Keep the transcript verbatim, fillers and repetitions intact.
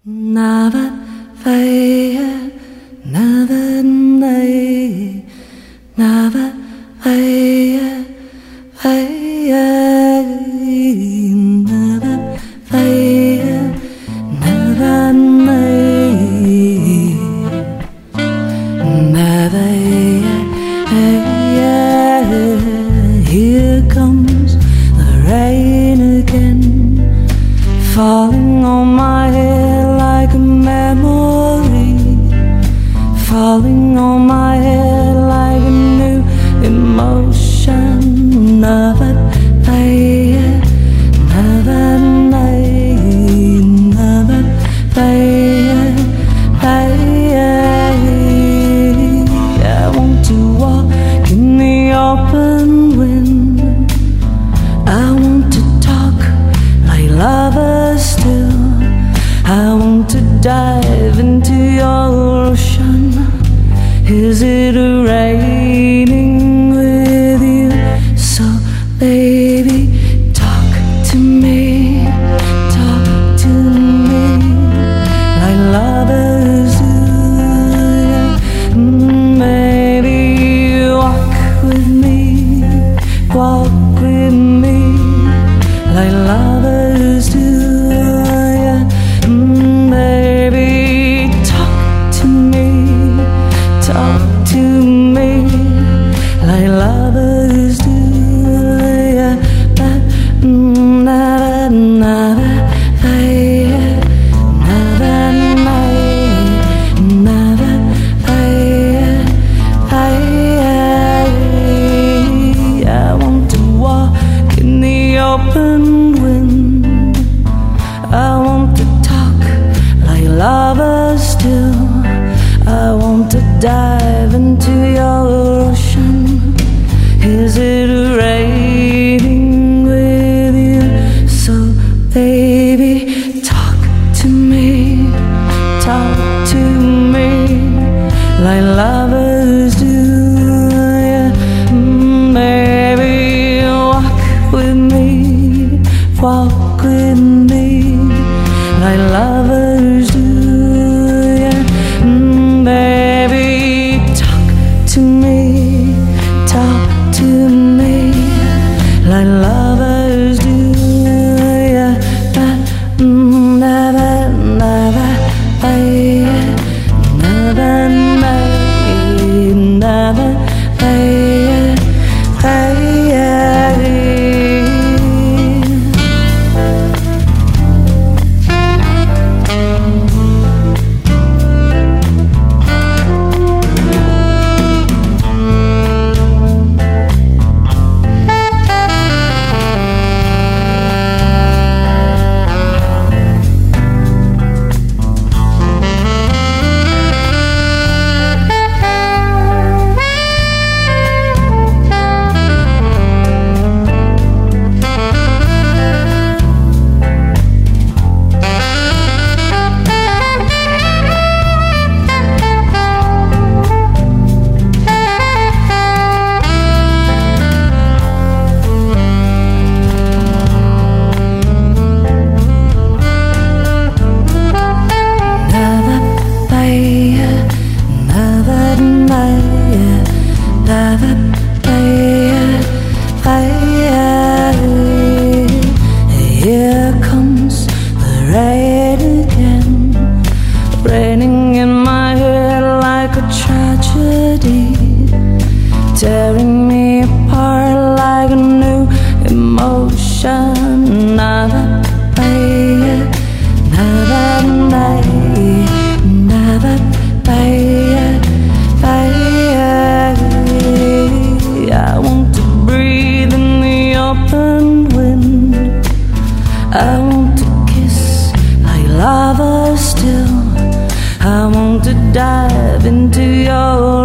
Never fail, never nay, never fail, fail, never fail, never nay, never. Here comes the rain again, falling on my head like a memory, falling on my head like a new emotion. Never fade, never fade, never fade, fade. I want to walk in the open wind, I want to talk like lovers still, I want to dive into your ocean. Is it raining with you? So baby, talk to me, talk to me like lovers do. Mm, baby, walk with me, walk with me like lovers do. Yeah. Mm, baby, talk to me, talk to me like lovers do. Yeah. But, mm, never, never, yeah. Never, never, yeah. I want to walk in the open wind, I want to talk like lovers still, I want to dive into your ocean. Is it raining with you? So baby, talk to me, talk to me like lovers do. Yeah. Mm, baby, walk with me, walk with me like lovers do. Yeah. Mm, baby, talk to me, talk to me like lovers do. Yeah. But, mm, never, never, yeah. Never, never, yeah. Here comes the rain again, raining in my head like a tragedy, tearing me apart like a new emotion. Never fade, never fade, never fade, fade. I want to breathe in the open wind, I want to kiss like lovers still, I want to dive into your